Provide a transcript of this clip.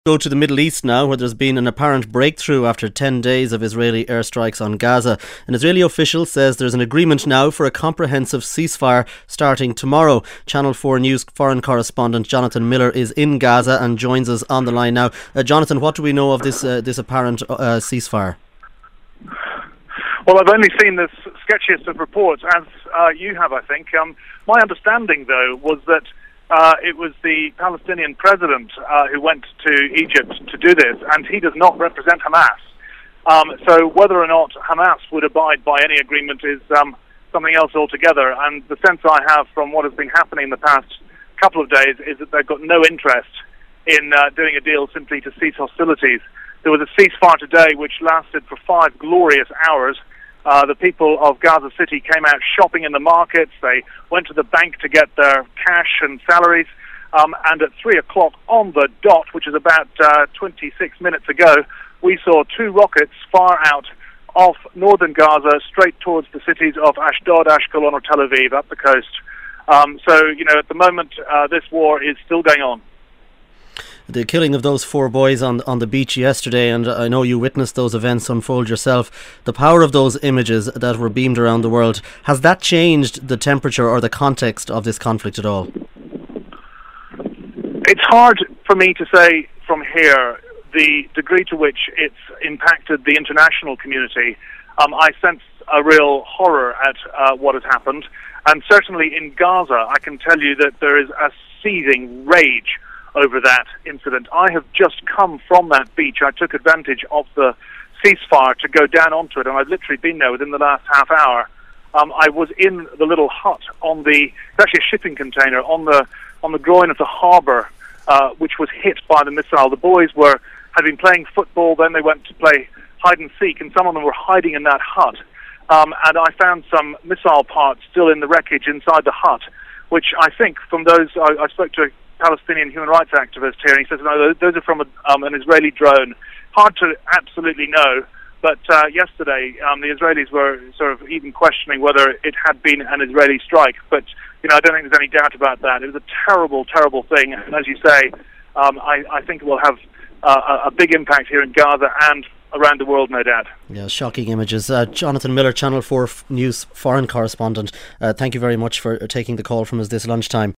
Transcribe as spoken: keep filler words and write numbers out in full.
Go to the Middle East now, where there's been an apparent breakthrough after ten days of Israeli airstrikes on Gaza. An Israeli official says there's an agreement now for a comprehensive ceasefire starting tomorrow. Channel four News foreign correspondent Jonathan Miller is in Gaza and joins us on the line now. Uh, Jonathan, what do we know of this uh, this apparent uh, ceasefire? Well, I've only seen the sketchiest of reports, as uh, you have, I think. Um, my understanding, though, was that Uh, it was the Palestinian president uh, who went to Egypt to do this, and he does not represent Hamas. Um, so whether or not Hamas would abide by any agreement is um, something else altogether. And the sense I have from what has been happening in the past couple of days is that they've got no interest in uh, doing a deal simply to cease hostilities. There was a ceasefire today which lasted for five glorious hours. Uh, the people of Gaza City came out shopping in the markets. They went to the bank to get their cash and salaries. Um, and at three o'clock on the dot, which is about uh, twenty-six minutes ago, we saw two rockets far out of northern Gaza, straight towards the cities of Ashdod, Ashkelon, or Tel Aviv, up the coast. Um, so, you know, at the moment, uh, this war is still going on. The killing of those four boys on on the beach yesterday, and I know you witnessed those events unfold yourself. The power of those images that were beamed around the world, has that changed the temperature or the context of this conflict at all? It's hard for me to say from here the degree to which it's impacted the international community. Um, I sense a real horror at uh, what has happened, and certainly in Gaza I can tell you that there is a seething rage over that incident. I have just come from that beach. I took advantage of the ceasefire to go down onto it, and I've literally been there within the last half hour. Um, I was in the little hut on the, it's actually a shipping container, on the on the groin of the harbour, uh, which was hit by the missile. The boys were had been playing football, then they went to play hide and seek, and some of them were hiding in that hut. Um, and I found some missile parts still in the wreckage inside the hut, which I think from those, I, I spoke to a Palestinian human rights activist here, and he says, no, those are from a, um, an Israeli drone. Hard to absolutely know, but uh, yesterday um, the Israelis were sort of even questioning whether it had been an Israeli strike, but you know, I don't think there's any doubt about that. It was a terrible, terrible thing, and as you say, um, I, I think it will have uh, a big impact here in Gaza and around the world, no doubt. Yeah, shocking images. Uh, Jonathan Miller, Channel four News foreign correspondent, uh, thank you very much for taking the call from us this lunchtime.